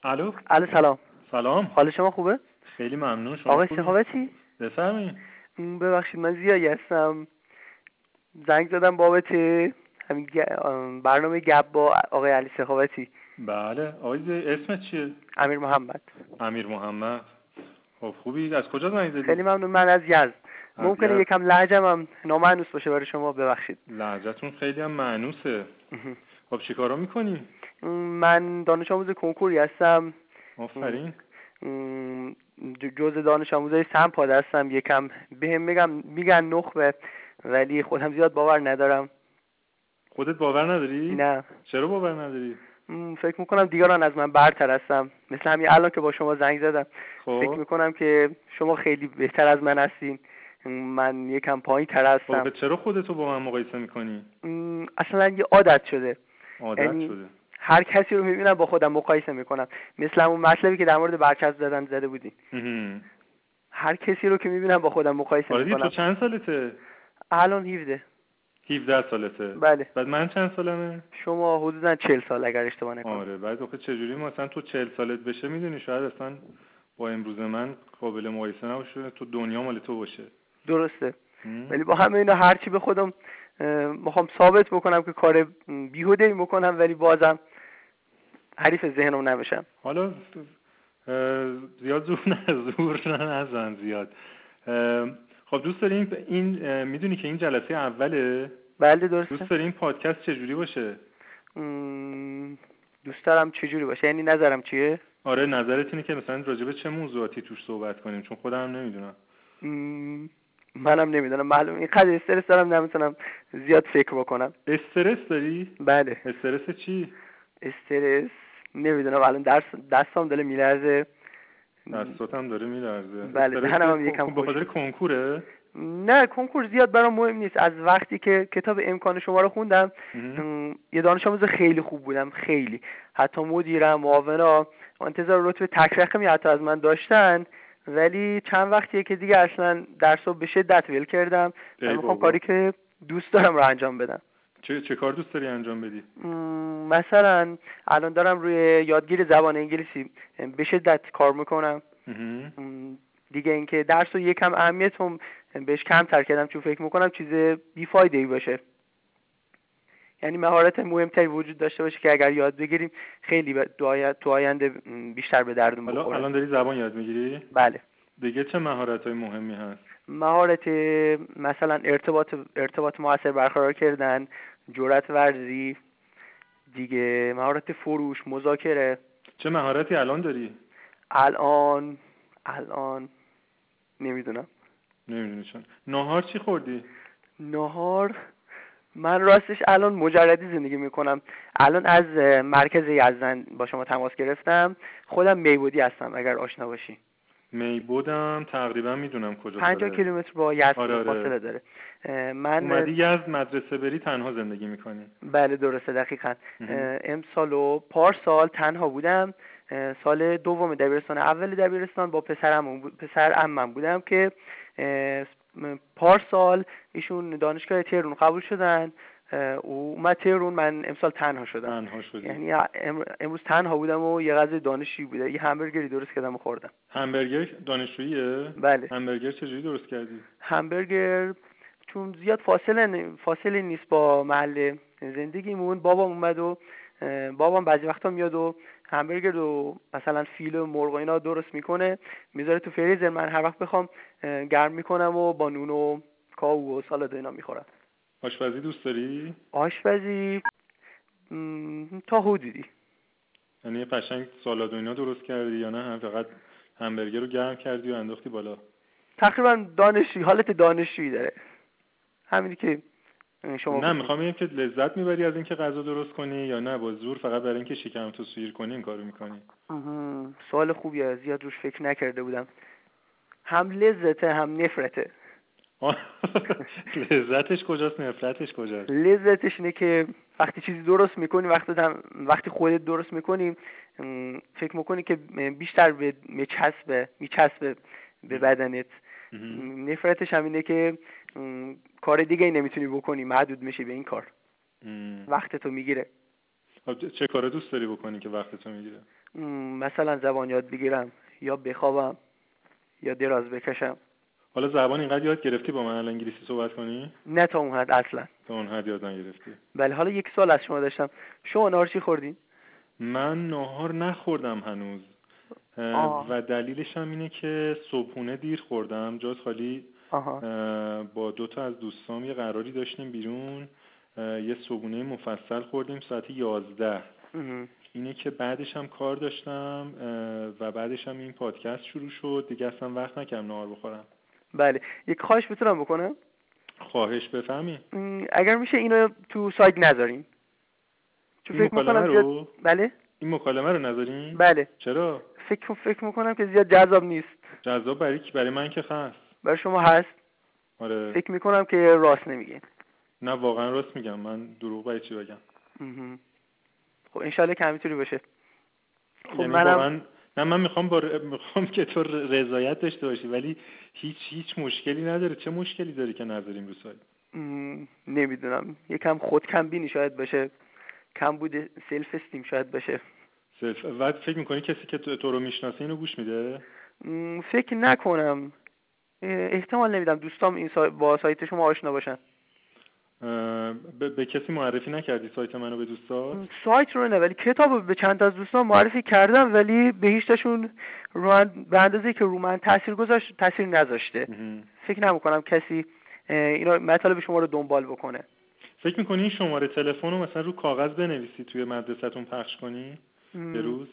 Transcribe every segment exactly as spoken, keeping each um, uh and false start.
الو. الو سلام. سلام. حال شما خوبه؟ خیلی ممنون. شما آقای خوبی؟ سخاوتی؟ بفرمایید. م، ببخشید من زیایی هستم. زنگ زدم بابت همین گ- آم، برنامه گپ با آقای علی سخاوتی. بله. آقای ز- اسمت چیه؟ امیر محمد. امیر محمد. خب خوبی؟ از کجا زنگ زدی؟ خیلی ممنون. من از یزد. از ممکنه یزد. یکم لهجم هم نامعنوس باشه برای شما، ببخشید. لهجه‌تون خیلی هم معنوسه. خب چیکارا میکنی؟ م، من دانش آموز کنکوری هستم. آفرین. م، ج- جزء دانش آموزای سمپاد هستم. یکم بهم میگم میگن نخبه، ولی خودم زیاد باور ندارم. خودت باور نداری؟ نه. چرا باور نداری؟ م، فکر میکنم دیگران از من برتر هستم، مثل همین الان که با شما زنگ زدم. فکر خب میکنم که شما خیلی بهتر از من هستین، من یکم پایین تر هستم. خب چرا خودتو با من مقایسه میکنی؟ م، اصلا یه عادت شده. عادت یعنی شده. هر کسی رو میبینم با خودم مقایسه میکنم، مثل همون مطلبی که در مورد برچسب زدن زده بودین. مهم. هر کسی رو که میبینم با خودم مقایسه آره دیگه. تو میکنم. چند سالته؟ الان هفده. هفده سالته. بله. بعد من چند سالمه؟ شما حدودا چهل سال اگر اشتباه نکنم. آره. بعد آخه چجوری مثلا تو چهل سالت بشه میدونی شاید اصلا با امروز من قابل مقایسه نباشه، تو دنیا مال تو باشه. درسته. هم؟ ولی با همه اینا هرچی به خودم میخوام ثابت بکنم که کار بیهوده‌ای میکنم، ولی بازم حریف ذهنم نمیشم. حالا اه، زیاد زور نه زور نزن زیاد. اه، خب دوست داری این, این اه، میدونی که این جلسه اوله؟ بله درسته. دوست داری این پادکست چجوری باشه؟ م، دوست دارم چجوری باشه؟ یعنی نظرم چیه؟ آره نظرت اینه که مثلا راجع به چه موضوعاتی توش صحبت کنیم؟ چون خودم نمیدونم. م، منم نمیدونم، معلوم اینقدر استرس دارم نمیتونم زیاد فکر بکنم. استرس داری؟ بله. استرس چی؟ استرس نمیدونم، الان درس دستام داره میلرزه. دستات هم داره میلرزه. بله استرس دهنم هم یکم به خوش. خاطر کنکوره؟ نه کنکور زیاد برام مهم نیست. از وقتی که کتاب امکان شما رو خوندم، م، یه دانش آموز خیلی خوب بودم، خیلی. حتی مدیرم، معاونا انتظار رتبه تک رقمی حتی از من داشتن، ولی چند وقتیه که دیگه اصلا درسو به شدت ول کردم و میخوام کاری که دوست دارم رو انجام بدم. چه چه کار دوست داری انجام بدی؟ مثلا الان دارم روی یادگیر زبان انگلیسی به شدت کار میکنم. دیگه اینکه درس رو یکم اهمیت هم بهش کم تر کردم، چون فکر میکنم چیز بیفایده‌ای باشه. یعنی مهارت مهمتری وجود داشته باشه که اگر یاد بگیریم خیلی تو آینده بیشتر به دردون بخوره. حالا الان داری زبان یاد میگیری؟ بله. دیگه چه مهارت‌های مهمی هست؟ مهارت مثلا ارتباط ارتباط مؤثر برقرار کردن، جرأت ورزی، دیگه مهارت فروش، مذاکره. چه مهارتی الان داری؟ الان الان نمیدونم. نمیدونی چون. ناهار چی خوردی؟ ناهار من راستش الان مجردی زندگی میکنم. الان از مرکز یزدان با شما تماس گرفتم. خودم میبودی هستم اگر آشنا باشی. میبودم تقریبا میدونم کجا داره. پنجاه کیلومتر با یزد آره آره. فاصله داره. من اومدی یزد مدرسه بری تنها زندگی میکنی؟ بله درسته دقیقاً. امسال و پارسال تنها بودم. سال دوم دبیرستان، اول دبیرستان با پسرم بود، پسر عمم بودم که پارسال ایشون دانشگاه تهران قبول شدن. او اومد تهران، من امسال تنها شدم. تنها شدی. یعنی امروز تنها بودم و یه غذای دانشجویی بوده، یه همبرگری درست کردم و خوردم. همبرگر دانشجوییه؟ بله. همبرگر چجوری درست کردی؟ همبرگر چون زیاد فاصله فاصله نیست با محل زندگیمون، بابام اومد و بابام بعضی وقتا میاد و همبرگر رو مثلا فیله و مرغ و اینا درست میکنه، میذاره تو فریزر، من هر وقت بخوام گرم میکنم و با نون و کاهو و سالاد اینا میخورم. آشپزی دوست داری؟ آشپزی تا حدودی. یعنی قشنگ سالاد و اینا درست کردی یا نه فقط همبرگر رو گرم کردی و انداختی بالا؟ تقریبا دانشجویی، حالت دانشجویی داره، همینی که شما نه میخوام بگم که لذت میبری از اینکه غذا درست کنی یا نه با زور فقط برای اینکه شکمتو سیر کنی این کارو میکنی؟ سوال خوبیه، زیاد روش فکر نکرده بودم. هم لذته هم نفرته. لذتش کجاست نفرتش کجاست؟ لذتش اینه که وقتی چیزی درست میکنی، وقتی وقتی خودت درست میکنی فکر میکنی که بیشتر به میچسبه میچسبه به بدنت. نفرتش هم اینه که کار دیگه نمیتونی بکنی، محدود میشی به این کار. وقتتو میگیره. چه کارا دوست داری بکنی که وقتتو میگیره؟ مثلا زبان یاد بگیرم یا بخوابم یا دراز بکشم. حالا زبان اینقدر یاد گرفتی با من الان انگلیسی صحبت کنی؟ نه تا اون حد اصلا. تا اون حد یاد نگرفتی. بله. حالا یک سال از شما داشتم، شما نهار چی خوردین؟ من نهار نخوردم هنوز. آه. و دلیلش هم اینه که صبحونه دیر خوردم، جاز خالی. با دو تا از دوستام یه قراری داشتیم بیرون، یه صبحونه مفصل خوردیم ساعت یازده. اینه که بعدش هم کار داشتم و بعدش هم این پادکست شروع شد دیگه، اصلا وقت نکردم نهار بخورم. بله. یک خواهش بتونم بکنم؟ خواهش بفهمی. اگر میشه اینو تو سایت نذارین. چون فکر میکنم زیاد... بله؟ این مکالمه رو نذارین؟ بله. چرا؟ فکر فکر میکنم که زیاد جذاب نیست. جذاب برای کی؟ برای من که هست. برای شما هست؟ آره. فکر میکنم که راست نمیگین. نه واقعا راست میگم، من دروغ برای چی بگم؟ خب انشالله که همینطوری باشه. خب یعنی منم واقعا نه، من میخوام با ر... میخوام که تو رضایت داشته باشی، ولی هیچ هیچ مشکلی نداره. چه مشکلی داره که نذاریم رو سایت؟ نمیدونم، یکم خود کم بینی شاید باشه، کم بوده سلف استیم شاید باشه. سلف بعد فکر میکنی کسی که تو, تو رو میشناسه اینو گوش میده؟ فکر نکنم، احتمال نمیدم دوستام این سا... با سایت شما آشنا باشن. به... به کسی معرفی نکردی سایت منو به دوستات؟ سایت رو نه، ولی کتابو به چند از دوستان معرفی کردم، ولی به هیچ تاشون رو من به اندازه‌ای که رو من تاثیر گذاشت تاثیر نذاشته. فکر نمی‌کنم کسی اینا مطالب شما رو دنبال بکنه. فکر می‌کنی این شماره تلفن رو مثلا رو کاغذ بنویسی توی مدرسه‌تون پخش کنی یه روز؟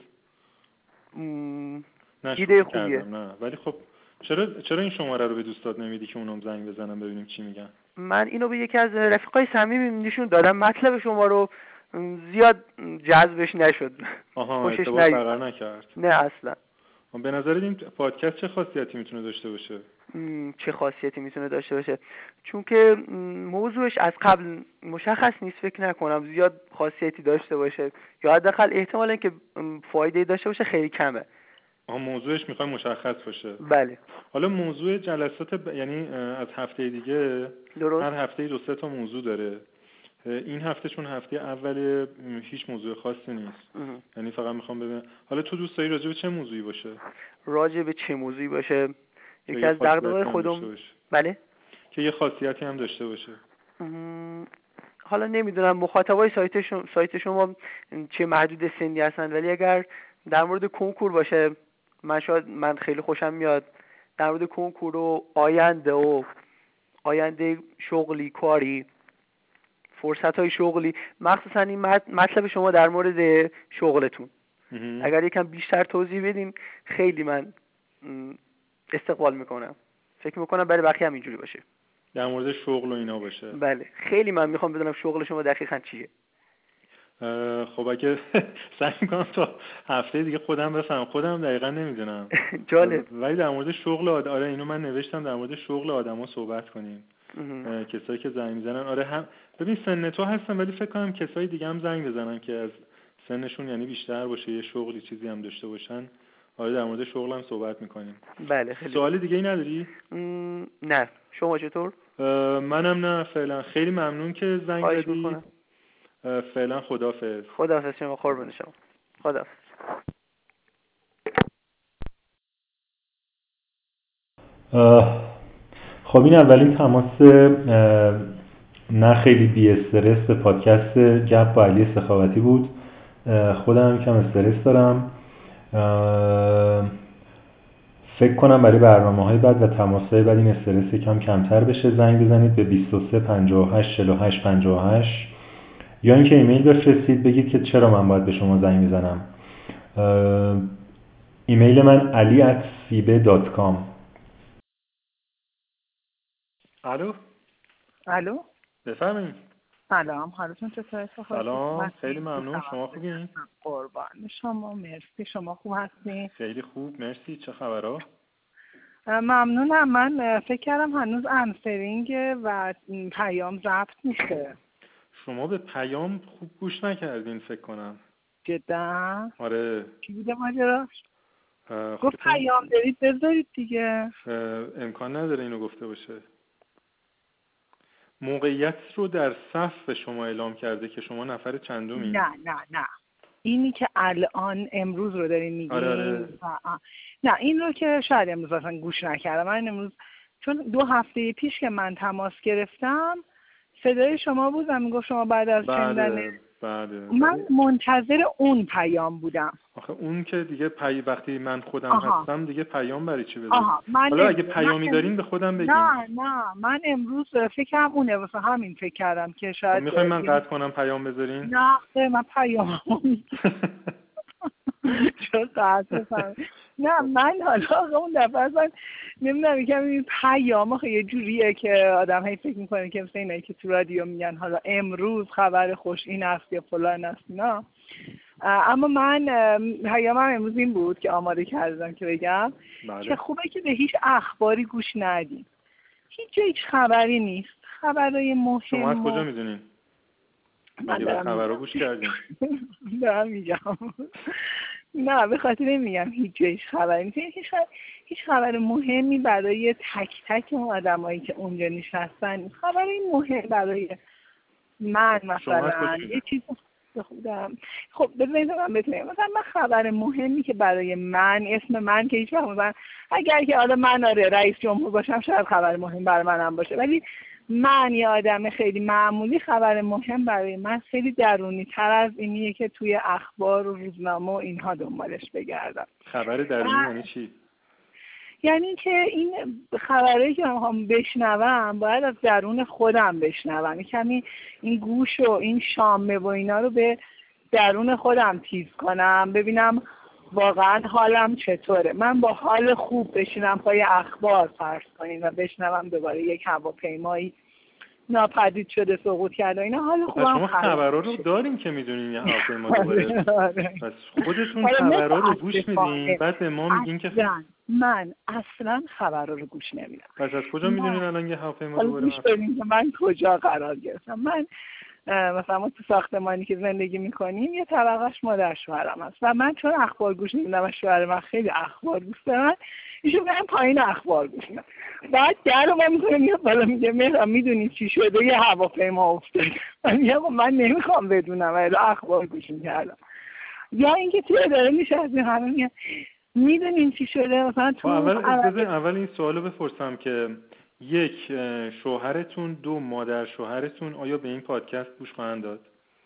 ایده خوبیه. نه ولی خب چرا چرا این شماره رو به دوستات نمیدی که اونم زنگ بزنم ببینیم چی میگن؟ من اینو به یکی از رفیقای صمیمیم نشون دادم، مطلب شما رو زیاد جذبش نشد. خوشش نگرفت. نکرد. نه اصلا. به نظرت این پادکست چه خاصیتی میتونه داشته باشه؟ چه خاصیتی میتونه داشته باشه؟ چون که موضوعش از قبل مشخص نیست، فکر نکنم زیاد خاصیتی داشته باشه، یا حداقل احتمال اینکه فایده داشته باشه خیلی کمه. آها موضوعش میخوای مشخص باشه. بله. حالا موضوع جلسات ب... یعنی از هفته دیگه درست. هر هفته دو سه تا موضوع داره. این هفته چون هفته اول هیچ موضوع خاصی نیست، یعنی فقط میخوام ببینم حالا تو دوست داری راجع به چه موضوعی باشه؟ راجع به چه موضوعی باشه؟ یکی از دغدغه‌های خودم. بله. که یه خاصیتی هم داشته باشه. حالا نمیدونم مخاطبای سایت شما سایت شما چه محدود سنی هستن، ولی اگر در مورد کنکور باشه من شاید من خیلی خوشم میاد. در مورد کنکور و آینده و آینده شغلی کاری، فرصت‌های شغلی، مخصوصا این مطلب شما در مورد شغلتون اگر یکم بیشتر توضیح بدین خیلی من استقبال میکنم. فکر میکنم برای بقیه هم اینجوری باشه. در مورد شغل و اینا باشه. بله خیلی من میخوام بدونم شغل شما دقیقاً چیه. خب اگه سعی میکنم تا هفته دیگه خودم بفهم، خودم دقیقاً نمیدونم. جالب. ولی در مورد شغل آد... آره اینو من نوشتم، در مورد شغل آدما صحبت کنیم. کسایی که زنگ میزنن آره هم ببین سن تو هستن، ولی فکر کنم کسای دیگه هم زنگ بزنن که از سنشون یعنی بیشتر باشه، یه شغلی چیزی هم داشته باشن. آره در مورد شغل هم صحبت میکنیم. بله خیلی. سوال دیگه ای نداری؟ نه شما چطور؟ منم نه فعلا. خیلی ممنون که زنگ زدی. فعلا خداحافظ. خداحافظ شما، قربون شما. خداحافظ. خب این اولین تماس نه خیلی بی استرس به پادکست گپ با علی سخاوتی بود. خودم هم کم استرس دارم. فکر کنم برای برنامه‌های بعد و تماس‌های بعد این استرس کم کمتر بشه. زنگ بزنید به بیست و سه پنجاه و هشت چهل و هشت پنجاه و هشت یا اینکه ایمیل بفرستید بگید که چرا من باید به شما زنگ بزنم. ایمیل من ali at sibe dot com. الو الو بفرمایید. سلام، حالتون چطوره؟ سلام، خیلی ممنون. شما خوبین؟ قربان شما، مرسی. شما خوب هستین؟ خیلی خوب مرسی. چه خبرها؟ ممنونم. من فکر کردم هنوز انسرینگ و پیام ضبط میشه. شما به پیام خوب گوش نکردین فکر کنم. جدا؟ آره. چی بوده ماجراش؟ گفت پیام دارید بذارید دیگه. امکان نداره اینو گفته باشه. موقعیت رو در صف به شما اعلام کرده که شما نفر چندمی؟ نه نه نه اینی که الان امروز رو دارین میگین؟ آره آره. نه این رو که شاید امروز اصلا گوش نکردم. من امروز چون دو هفته پیش که من تماس گرفتم صدای شما بود و میگفت شما بعد از شنیدن بله بله. من منتظر اون پیام بودم. آخه اون که دیگه پی وقتی من خودم آها. هستم دیگه پیام برای چی بذارید؟ حالا اگه پیامی من دارین به خودم بگین. نه نه من امروز فکرم اونه، واسه همین فکر کردم که شاید میخواین من قطع کنم پیام بذارین؟ نه من پیام چون قطع نه من حالا اون دفعه اصلا نمیدونم یکم این پیام آخه یه جوریه که آدم هی فکر میکنه که مثل اینایی که تو رادیو میگن حالا امروز خبر خوش این است یا فلان است. نه اما من پیامم امروز این بود که آماده کردم که بگم بله. که خوبه که به هیچ اخباری گوش ندیم. هیچ جا هیچ خبری نیست. خبرای مهم. شما از کجا میدونین؟ من دارم خبرها گوش کردیم. دارم میگم نه به خاطر نمیگم هیچ جا هیچ خبری نیست. هیچ هیچ خبر مهمی برای تک تک اون آدمایی که اونجا نشستن. خبری مهم برای من مثلا یه چیز خودم. خب بذارید من بتونم مثلا من خبر مهمی که برای من اسم من که هیچ وقت مثلا اگر که آره من آره رئیس جمهور باشم شاید خبر مهم برای منم باشه، ولی من یه آدم خیلی معمولی خبر مهم برای من خیلی درونی تر از اینیه که توی اخبار و روزنامه و اینها دنبالش بگردم. خبر درونی یعنی چی؟ یعنی که این خبرایی که من میخوام بشنوم باید از درون خودم بشنوم. کمی این گوش و این شامه و اینا رو به درون خودم تیز کنم ببینم واقعا حالم چطوره. من با حال خوب بشینم پای اخبار فرض کنیم و بشنوم دوباره یک هواپیمایی ناپدید شده سقوط کرده اینا حال خوبم شما خبرها رو داریم که میدونین یه هواپیما دوباره پس خودتون خبرها رو گوش میدین بعد به ما میگین که من اصلا خبرها رو گوش نمیدم. پس از کجا میدونین الان یه هواپیما دوباره گوش بدین که من کجا قرار گرفتم؟ من مثلا ما تو ساختمانی که زندگی میکنیم یه طبقهش مادر شوهرم هست و من چون اخبار گوش میدم و شوهر من خیلی اخبار دوست دارن ایشون میگن پایین اخبار گوش میدم. بعد در رو من میکنه میاد بالا میگه مهران میدونی چی شده یه هواپیما افتاد. من میگم من نمیخوام بدونم ولی اخبار گوش میکردم. یا اینکه توی اداره میشستیم همه میگن میدونین چی شده مثلا تو اول اول این سوالو بپرسم که یک شوهرتون دو مادر شوهرتون آیا به این پادکست گوش خواهند داد؟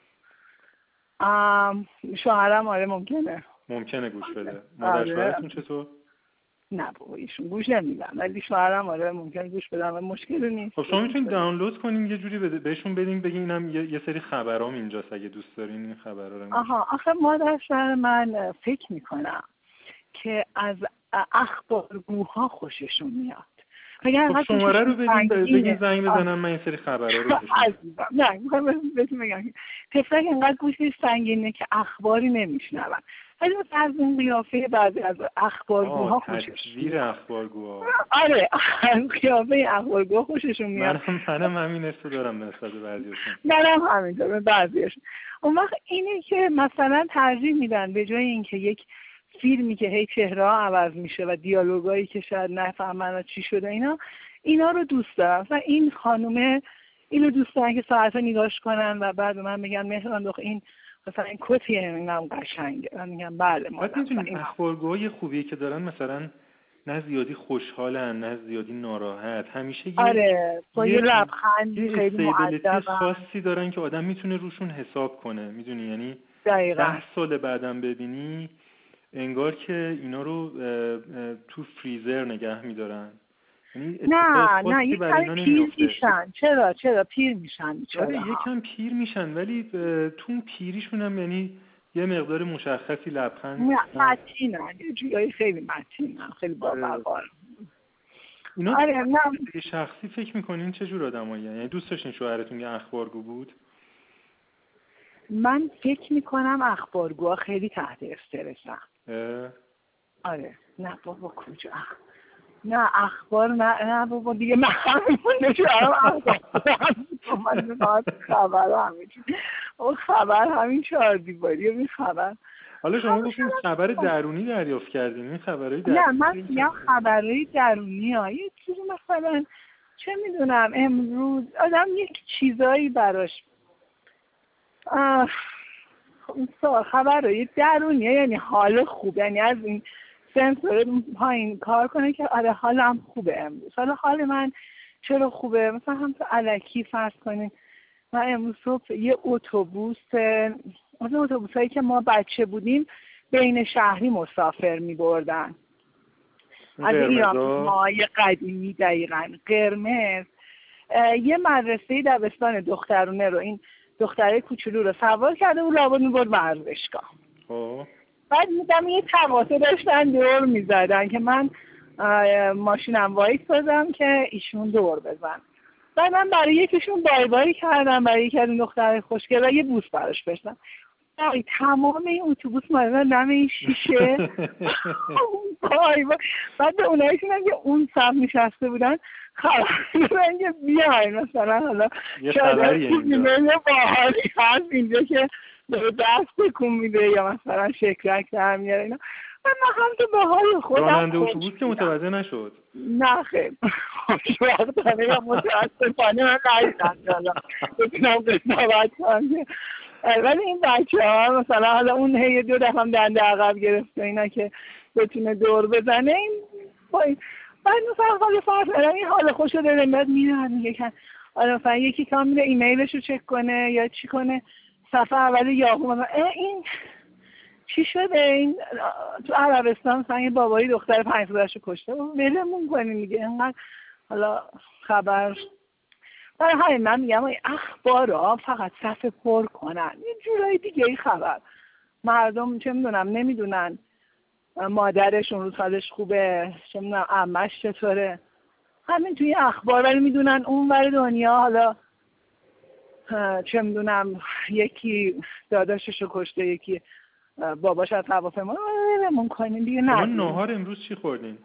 شوهرم آره ممکنه ممکنه گوش بده. مادر آره. شوهرتون چطور؟ نه بابا ایشون گوش نمیدن ولی شوهرم آره ممکنه گوش بدن و مشکلی نیست. خب شما میتونید دانلود کنین یه جوری بده بهشون بدین بگین اینم یه, یه سری خبرام اینجاست اگه دوست دارین این خبرا رو. آها آخه مادر شوهر من فکر میکنم که از اخبارگوها خوششون میاد. خب شماره رو بدین بگین زنگ بزنم من این سری خبرها رو بشنوم. نه میخوام بهتون بگم تفلک اینقدر گوشش سنگینه که اخباری نمیشنون ولی از این قیافه بعضی از اخبارگوها خوششون میاد. اخبارگوها آره از قیافه اخبارگوها خوششون میاد. منم منم همین حسو دارم نسبت به بعضیاشون. منم همینطور به بعضیاشون. اون وقت اینه که مثلا ترجیح میدن به جای اینکه یک فیلمی که هی چهره ها عوض میشه و دیالوگایی که شاید نفهمن چی شده اینا اینا رو دوست دارم. مثلا این خانومه اینو دوست دارن که ساعتا نگاش کنن و بعد به من میگن مهران دخ این مثلا این کتیه اینم قشنگه. من میگم بله مادر. این اخبارگوهای خوبی که دارن مثلا نه زیادی خوشحالن نه زیادی ناراحت همیشه یه آره با یه لبخند خیلی مؤدب خاصی دارن که آدم میتونه روشون حساب کنه میدونی یعنی دقیقاً ده سال بعدم ببینی انگار که اینا رو تو فریزر نگه میدارن. نه نه یه کمی پیر میشن. چرا چرا پیر میشن آره یکم پیر میشن ولی تو اون پیریشون هم یعنی یه مقدار مشخصی لبخند متینن یه جوری خیلی متینن خیلی باوقار. اینا آره نه شخصی فکر میکنین چه جور آدمایی یعنی دوست داشتین شوهرتون یه اخبارگو بود؟ من فکر میکنم اخبارگوها خیلی تحت استرسن. آره نه بابا کجا نه اخبار نه نه بابا دیگه من همون نشارم اخبار من نماز خبر همین اون خبر همین چهار دیواری این خبر. حالا شما گفتین خبر درونی دریافت کردین این خبرهای درونی؟ نه من میگم خبرهای درونی ها یه چیزی مثلا چه میدونم امروز آدم یک چیزایی براش سوال خبر یه درونیه، یعنی حال خوب، یعنی از این سنسور پایین کار کنه که آره حالم خوبه امروز. حالا حال من چرا خوبه؟ مثلا هم تو الکی فرض کنین من امروز صبح یه اتوبوس، اون اتوبوسایی که ما بچه بودیم بین شهری مسافر می بردن از ایران مای قدیمی، دقیقاً قرمز، یه مدرسه دبستان دخترونه رو این دختره کوچولو رو سوار کرده و لابد می‌برد ورزشگاه. خب بعد میدم یه تقاطع داشتن دور میزدن که من ماشینم وایسادم که ایشون دور بزن. بعد من برای یکیشون بای بای کردم، برای یکی از این دختره خوشگل و یه بوس براش بشتم. بای تمام این اتوبوس مردن دم این شیشه بای بای. بعد به اونایی که اون صف نشسته بودن خبر دادن که بیاین مثلا حالا یه خبری اینجا یه باحالی هست اینجا که دست تکون میده یا مثلا شکلک در میاره اینا. من هم که به حال خودم راننده اتوبوس که متوجه نشد؟ نه خیلی خوشبختانه یا متاسفانه من نایدم حالا بتونم قضاوت کنم. ولی این بچه ها مثلا حالا اون هی دو دفعه هم دنده عقب گرفته اینا که بتونه دور بزنه این باید. بعد مثلا حال فرض کنم این حال خوش رو داره بعد میره میگه که آره مثلا یکی کام میره ایمیلش رو چک کنه یا چی کنه صفحه اول یاهو مثلا این چی شده این تو عربستان مثلا یه بابایی دختر پنج سالش رو کشته ولمون کنیم دیگه اینقدر حالا خبر. برای همین من میگم اخبارها فقط صفحه پر کنن یه جورای دیگه ای خبر. مردم چه میدونم نمیدونن مادرشون رو حالش خوبه، چه میدونم عمش چطوره، همین توی اخبار. ولی میدونن اون ور دنیا حالا چه میدونم یکی داداشش رو کشته، یکی باباش از هواپیما ولمون کنین دیگه. نه من نهار امروز چی خوردین؟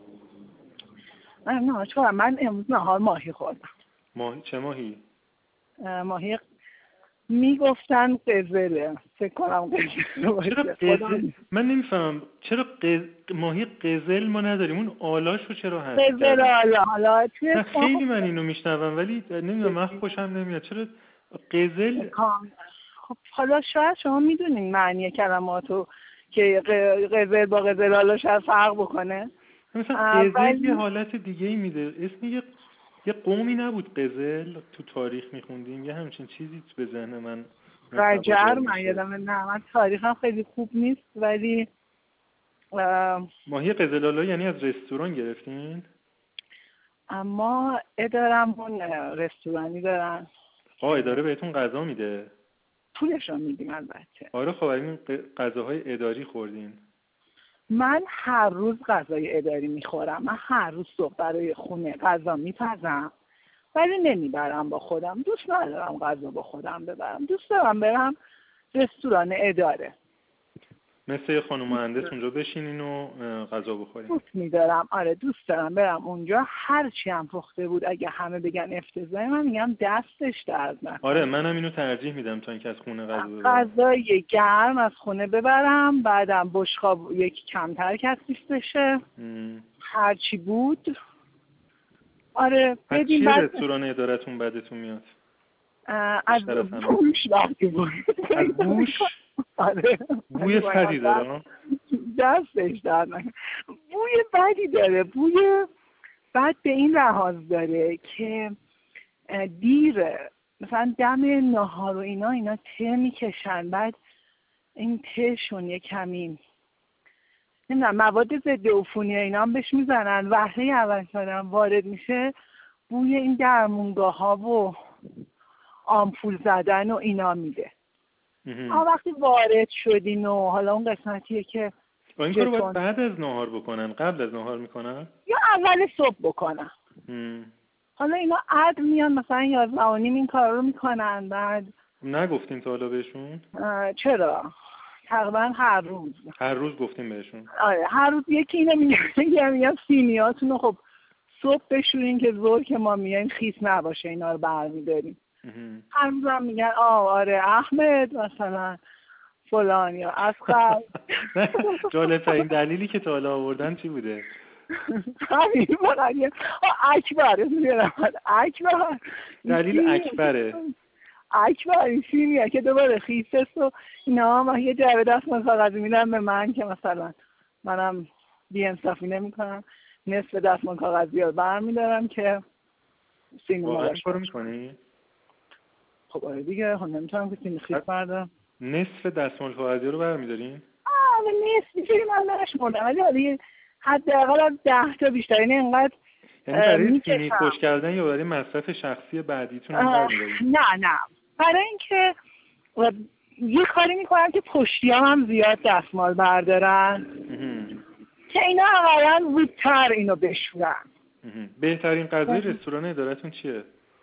من نهار چرا من امروز نهار ماهی خوردم. ماهی چه ماهی؟ ماهی میگفتن قزله، فکر کنم قزل. چرا قزل؟ من نمیفهمم چرا قز... ماهی قزل ما نداریم، اون آلاش رو چرا هست؟ قزل آلا حالا توی خیلی من اینو میشنوم ولی نمیدونم من خوشم نمیاد چرا قزل. خب حالا شاید شما میدونین معنی کلماتو که قزل با قزل آلاش فرق بکنه. مثلا قزل یه حالت دیگه ای میده، اسم یه یه قومی نبود قزل تو تاریخ میخوندیم یه همچین چیزی به ذهن من قجر من یادم نه من تاریخم خیلی خوب نیست ولی ماهی قزل آلا یعنی از رستوران گرفتین؟ اما ادارمون رستورانی دارن. آه اداره بهتون غذا میده؟ پولش رو میدیم البته. آره خب این غذاهای اداری خوردین؟ من هر روز غذای اداری میخورم. من هر روز صبح برای خونه غذا میپزم ولی نمیبرم با خودم. دوست ندارم غذا با خودم ببرم. دوست دارم برم رستوران اداره مثل یه خانم مهندس اونجا بشینین و غذا بخورین. دوست می‌دارم. آره دوست دارم برم اونجا هر چی هم پخته بود اگه همه بگن افتضاحه من میگم دستش درد نکنه. آره منم اینو ترجیح میدم تا اینکه از خونه غذا ببرم. غذای گرم از خونه ببرم بعدم بشقاب یکی کمتر کثیف بشه هر چی بود. آره بدین. بعد رستوران ادارتون بعدتون میاد؟ از بوش وقتی بود. از بوش؟ آره بوی بدی داره. دستش درد نکنه. بوی بدی داره. بوی بد به این لحاظ داره که دیره مثلا دم نهار و اینا اینا ته میکشن بعد این تهشون یه کمی نمیدونم مواد ضد عفونی اینا هم بهش میزنن. وهله اول که آدم وارد میشه بوی این درمونگاه ها و آمپول زدن و اینا میده. آه وقتی وارد شدین و حالا اون قسمتیه که این کارو باید بعد از نهار بکنن قبل از نهار میکنن؟ یا اول صبح بکنن. ام. حالا اینا عد میان مثلا یازده و نیم این کار رو میکنن. بعد نگفتین تا حالا بهشون؟ چرا؟ تقریبا هر روز هر روز گفتیم بهشون؟ آره هر روز یکی اینو میگم میگم سینیاتونو خب صبح بشورین که ظهر که ما میایم خیس نباشه اینا رو برمیداریم. هر روز هم میگن آه آره احمد مثلا فلان یا اصغر. جالب این دلیلی که تا حالا آوردن چی بوده؟ همین فقط اکبر میگن اکبر دلیل اکبره. اکبر این فیلمیه که دوباره خیسست و اینا هم یه جعبه دستمال کاغذی میدن به من که مثلا منم بی‌انصافی نمی‌کنم، نصف دستمال کاغذی رو برمی‌دارم که سینما واقعا کارو می‌کنی؟ خب آره دیگه، خب نمی‌تونم که سینما خیس بردارم. نصف دستمال کاغذی رو برمی‌دارین؟ آه نصف فیلم من نشمردم، ولی حالا حداقل از ده تا بیشتر، یعنی اینقدر یعنی برای سینی خوش کردن یا برای مصرف شخصی بعدیتون هم برمی‌دارین؟ نه نه، برای اینکه یه کاری میکنم که پشتیام هم زیاد دستمال بردارن که اینا اقلا زودتر اینو بشورن. بهترین غذای رستوران ادارتون چیه؟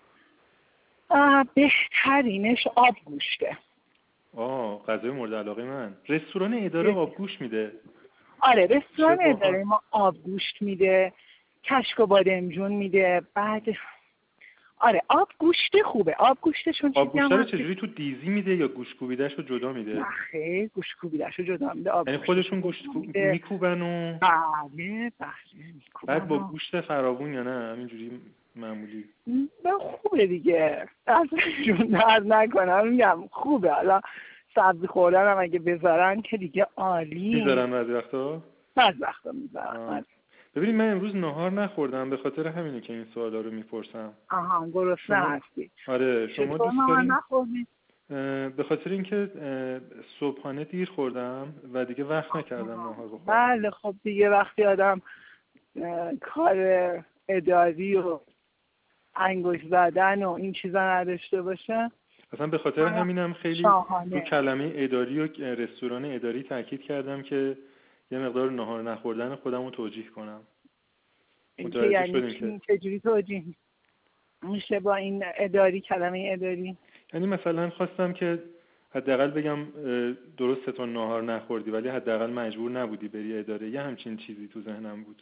بهترینش آب گوشته. آه غذای مورد علاقه من. رستوران اداره آب گوشت میده؟ آره رستوران اداره ما آب گوشت میده، کشک و بادمجون میده، بعد آره آب گوشت خوبه. آب گوشتشون آب گوشت رو چجوری تو دیزی میده یا گوشت کوبیده‌شو جدا میده؟ خیلی گوشت کوبیده‌شو جدا میده. یعنی خودشون گوشت میکوبن و بله بله میکوبن. بعد با گوشت فراوون یا نه همینجوری معمولی؟ خوبه دیگه، ازشون درد نکنم، میگم خوبه. حالا سبزی خوردن هم اگه بذارن که دیگه عالی. میذارن بعضی وقتا؟ بعضی وقتا میذارن. ببینید من امروز نهار نخوردم، به خاطر همینه که این سوالا رو میپرسم. آها گرسنه هستی؟ آره شما دوست دارین؟ نخوردی؟ به خاطر اینکه صبحانه دیر خوردم و دیگه وقت نکردم نهار بخورم. بله خب دیگه وقتی آدم کار اداری و انگشت زدن و این چیزا نداشته باشه. اصلا به خاطر همینم خیلی تو کلمه اداری و رستوران اداری تاکید کردم که یه مقدار نهار نخوردن خودم رو توجیه کنم. متوجه شدین که چجوری توجیه میشه با این اداری، کلمه اداری؟ یعنی مثلا خواستم که حداقل بگم درسته تو نهار نخوردی ولی حداقل مجبور نبودی بری اداره، یه همچین چیزی تو ذهنم بود.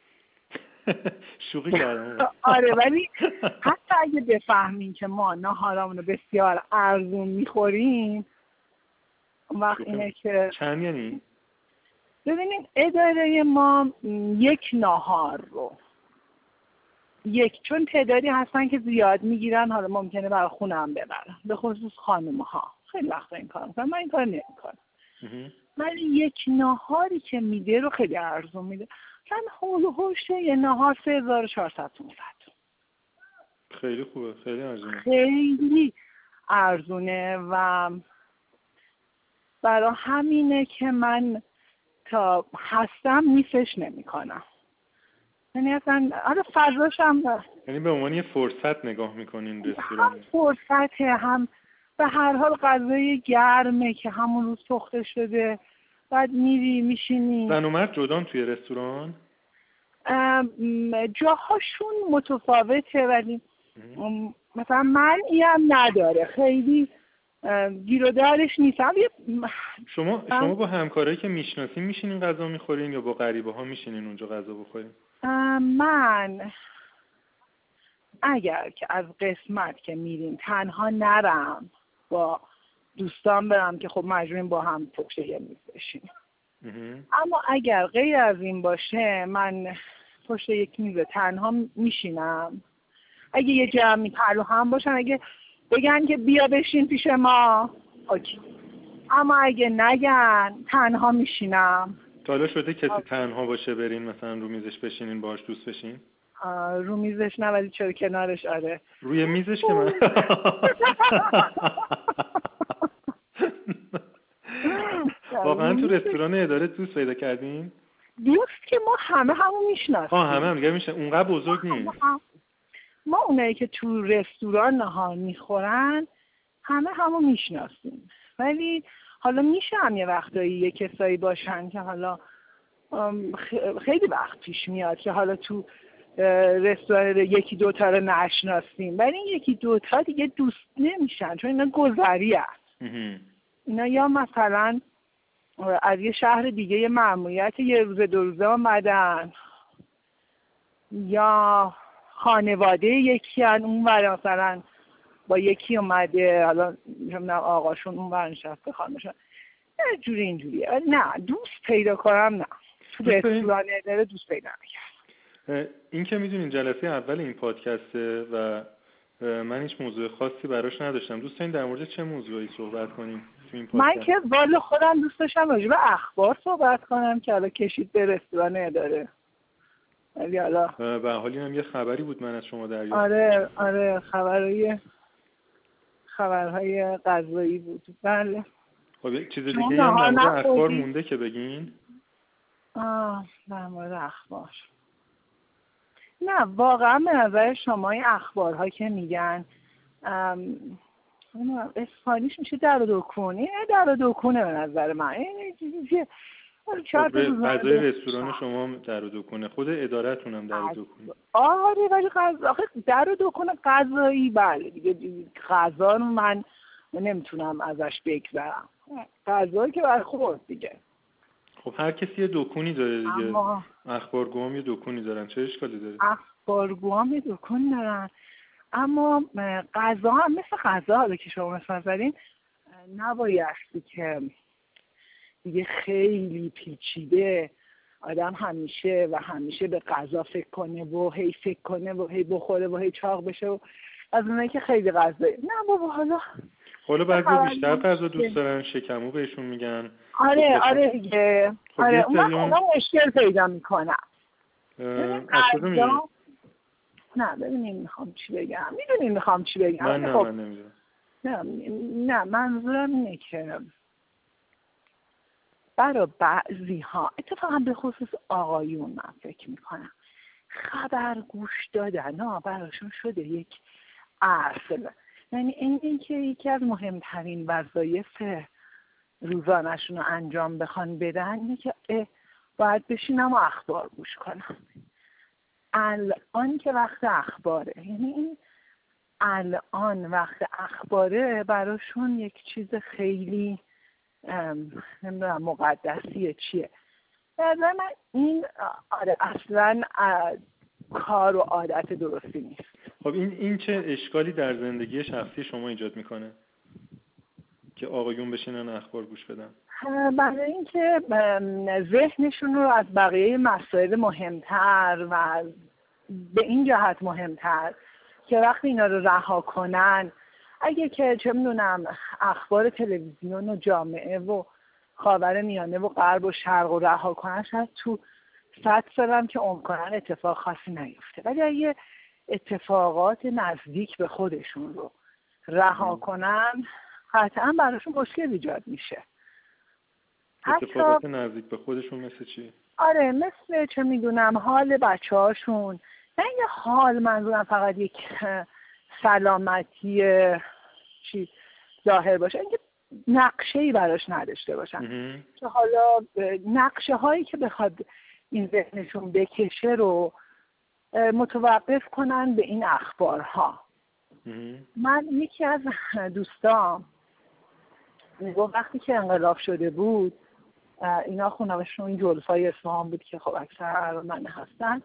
شوخی کردم. آره ولی حتی اگه بفهمین که ما نهارمون رو بسیار ارزون میخوریم، اون وقت اینه که چند یعنی؟ ببینید اداره ما یک نهار رو یک، چون تعدادی هستن که زیاد میگیرن، حالا ممکنه برای خونه هم ببرن، به خصوص خانم‌ها خیلی وقتا این کار میکنن، من این کار نمیکنم. ولی یک نهاری که میده رو خیلی ارزون میده. مثلا هول و هوش یه نهار سه هزار و چهارصد تومان. خیلی خوبه، خیلی ارزونه. خیلی ارزونه و برای همینه که من تا هستم میسش نمیکنم. یعنی اصلا آره فضاش هم، یعنی به عنوان یه فرصت نگاه میکنین رستوران؟ هم فرصته، هم به هر حال غذای گرمه که همون روز پخته شده، بعد میری میشینی. زن و مرد جدان توی رستوران؟ جاهاشون متفاوته ولی مثلا منعی هم نداره، خیلی گیرودارش نیستم. شما شما با همکارایی که میشناسین میشینین غذا میخورین یا با غریبه ها میشینین اونجا غذا بخورین؟ من اگر که از قسمت که میریم تنها نرم، با دوستان برم که خب مجبوریم با هم پشت یه میز بشینیم. اما اگر غیر از این باشه من پشت یک میز تنها میشینم. اگه یه جمعی پلو هم باشن، اگه بگن که بیا بشین پیش ما اوکی، اما اگه نگن تنها میشینم. تا حالا شده کسی تنها باشه برین مثلا رو میزش بشینین باهاش دوست بشین؟ رو میزش نه ولی چرا کنارش. آره روی میزش که من واقعا تو رستوران اداره دوست پیدا کردین؟ دوست که ما همه همون میشناسیم. آه همه هم دیگه میشن، اونقدر بزرگ نیست. ما اونایی که تو رستوران نهار میخورن همه همون میشناسیم، ولی حالا میشه هم یه وقتایی یه کسایی باشن که حالا خیلی وقت پیش میاد که حالا تو رستوران یکی دوتا رو نشناسیم، ولی این یکی دوتا دیگه دوست نمیشن چون اینا گذری هست. اینا یا مثلا از یه شهر دیگه یه مأموریت یه روز دو روزه آمدن، یا خانواده یکی هن اون ور مثلا با یکی اومده، حالا نمیدونم آقاشون اون ور نشسته خانمشون، یه جوری اینجوریه. نه دوست پیدا کنم نه، تو رستوران اداره دوست پیدا نکردم. این که میدونین جلسه اول این پادکسته و من هیچ موضوع خاصی براش نداشتم. دوست دارین در مورد چه موضوعی صحبت کنیم تو این من پادکست؟ که والا خودم دوست داشتم راجع به اخبار صحبت کنم که حالا کشید به رستوران اداره. ولی حالا به حالی هم یه خبری بود من از شما دریافت. آره آره خبرهای خبرهای غذایی بود. بله. خب چیز دیگه هم در مورد اخبار مونده که بگین؟ آه در مورد اخبار نه واقعا به نظر شما این اخبارها که میگن اسپانیش میشه در و دکون، این در و دکونه به نظر من. این چیزی که غذای رستوران شما در و دکونه، خود ادارتون هم در و دکونه. آره ولی غذا آخه در و دکونه غذایی بله دیگه، غذا رو من نمیتونم ازش بگذرم، غذایی که برای خود دیگه. خب هر کسی یه دکونی داره دیگه. اما اخبارگوها هم یه دکونی دارن، چه اشکالی داره؟ اخبارگوها هم یه دکون دارن، اما غذا هم مثل غذا حالا که شما مثلا زدین نبایستی که دیگه خیلی پیچیده آدم همیشه و همیشه به غذا فکر کنه و هی فکر کنه و هی بخوره و هی چاق بشه و از اونایی که خیلی غذایی. نه بابا حالا حالا بعضی بیشتر غذا دوست دارن، شکمو بهشون میگن. آره آره دیگه. خب آره اون سریون... مشکل پیدا میکنم. غذا نه ببینیم میخوام چی بگم، میدونیم میخوام چی بگم. من نه خب... من نمیدونم. نه نه منظورم اینه که برای بعضی ها اتفاقا به خصوص آقایون من فکر میکنم خبر گوش دادن ها براشون شده یک اصل. یعنی این این که یکی از مهمترین وظایف روزانه‌شون رو انجام بخوان بدن اینه که باید بشینم و اخبار گوش کنم. الان که وقت اخباره، یعنی این الان وقت اخباره براشون یک چیز خیلی نمیدونم مقدسیه چیه. در من این آره اصلا کار و عادت درستی نیست. خب این این چه اشکالی در زندگی شخصی شما ایجاد میکنه که آقایون بشینن اخبار گوش بدن؟ برای اینکه ذهنشون رو از بقیه مسائل مهمتر و به این جهت مهمتر که وقتی اینا رو رها کنن، اگه که چه میدونم اخبار تلویزیون و جامعه و خاور میانه و غرب و شرق و رها کنن، شاید تو صد سالم که عمر کنن اتفاق خاصی نیفته. ولی اگه اتفاقات نزدیک به خودشون رو رها کنن قطعا براشون مشکل ایجاد میشه. اتفاقات نزدیک به خودشون مثل چی؟ آره مثل چه میدونم حال بچه هاشون، نه یه حال منظورم فقط یک سلامتی چی ظاهر باشه، اینکه نقشه‌ای براش نداشته باشن که حالا نقشه هایی که بخواد این ذهنشون بکشه رو متوقف کنن به این اخبارها. من یکی از دوستام میگفت وقتی که انقلاب شده بود اینا خونه‌شون جلفای اصفهان بود که خب اکثر من هستن،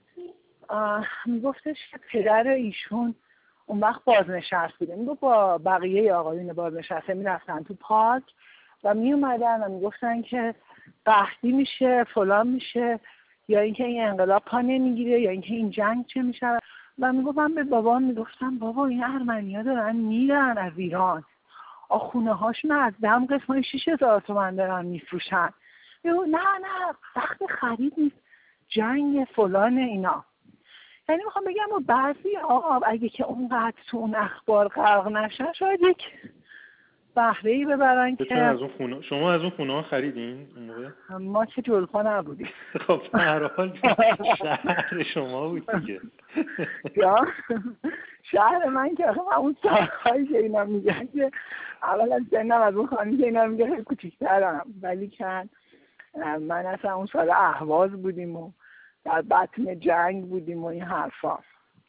میگفتش که پدر ایشون اون وقت بازنشست بوده، میگفت با بقیه آقایون بازنشسته میرفتن تو پارک و میومدن و میگفتن که قحطی میشه فلان میشه، یا اینکه این انقلاب پا نمیگیره، یا اینکه این جنگ چه میشه. و میگفتم به بابام، میگفتم بابا این ارمنی‌ها دارن میرن از ایران، خونه هاشون از دم قسمای شیش هزار تومن دارن میفروشن. نه نه وقت خرید نیست، جنگ فلان اینا. یعنی میخوام بگم و بعضی آقا اگه که اونقدر تو اون اخبار غرق نشن شاید یک بهره‌ای ببرن که از اون خونه. شما از اون خونه ها خریدین اون موقع؟ ما که جلفا نبودیم. خب به هر حال شهر شما بود دیگه. یا شهر من که من اون سالهایی که اینا میگن که اولا سنم از اون خانی که اینا میگن کوچیک‌ترم، ولی که من اصلا اون سال اهواز بودیم و در بطن جنگ بودیم و این حرفا.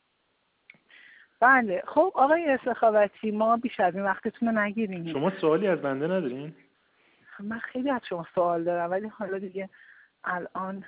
بله خب آقای سخاوتی ما بیش از این وقتتون رو نگیریم. شما سوالی از بنده ندارین؟ من خیلی از شما سوال دارم ولی حالا دیگه الان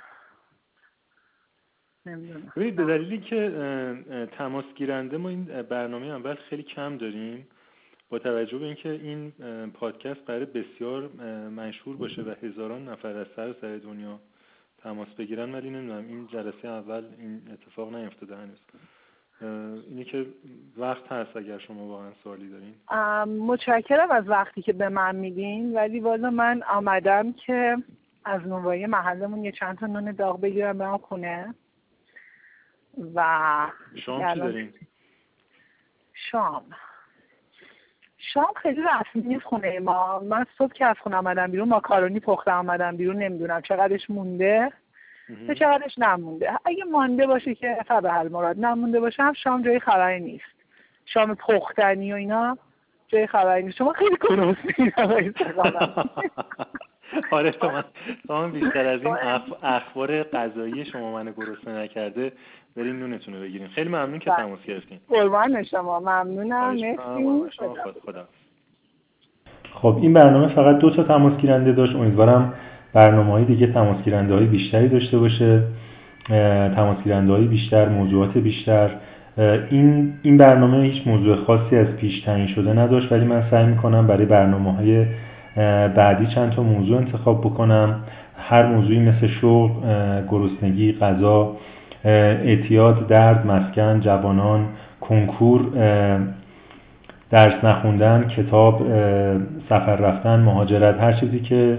نمیدونم. ببینید به دلیلی که تماس گیرنده ما این برنامه اول خیلی کم داریم، با توجه به اینکه این پادکست قراره بسیار مشهور باشه و هزاران نفر از سر سر دنیا تماس بگیرن، ولی نمیدونم این جلسه اول این اتفاق نیفتاده هنوز. اینه که وقت هست اگر شما واقعا سوالی دارین. متشکرم از وقتی که به من میدین، ولی والا من آمدم که از نونوایی محلمون یه چند تا نون داغ بگیرم برام خونه. و شام چی دارین؟ شام شام خیلی رسمی نیست خونه ما. من صبح که از خونه آمدم بیرون ماکارونی پخته آمدم بیرون، نمیدونم چقدرش مونده به چقدرش نمونده. اگه مانده باشه که فبه حل مراد، نمونده باشه هم شام جای خبری نیست. شام پختنی و اینا جای خبری نیست. شما خیلی گرسنه‌اید آقای سقاط. آره تو من تو بیشتر از این اخبار غذایی شما منو گرسنه نکرده. بریم نونتون رو بگیریم. خیلی ممنون که تماس گرفتین. قربان شما، ممنونم. مرسی. خدا خدا. خب این برنامه فقط دو تا تماس گیرنده داشت. امیدوارم برنامه‌های دیگه تماس گیرنده‌های بیشتری داشته باشه. تماس گیرنده‌های بیشتر، موضوعات بیشتر. این این برنامه هیچ موضوع خاصی از پیش تعیین شده نداشت، ولی من سعی می‌کنم برای برنامه‌های بعدی چند تا موضوع انتخاب بکنم. هر موضوعی مثل شغل، گرسنگی، غذا، اعتیاد، درد، مسکن، جوانان، کنکور، درس نخوندن، کتاب، سفر رفتن، مهاجرت، هر چیزی که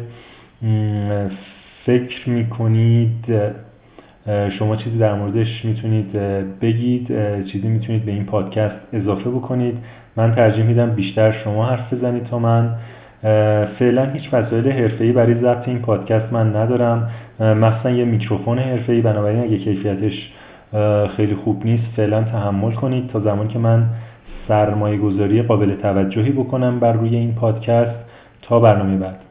فکر میکنید شما چیزی در موردش میتونید بگید، چیزی میتونید به این پادکست اضافه بکنید. من ترجیح میدم بیشتر شما حرف بزنید تا من. فعلا هیچ وسایل حرفه‌ای برای ضبط این پادکست من ندارم، مثلا یه میکروفون حرفه‌ای، بنابراین اگه کیفیتش خیلی خوب نیست فعلا تحمل کنید تا زمان که من سرمایه گذاری قابل توجهی بکنم بر روی این پادکست. تا برنامه بعد.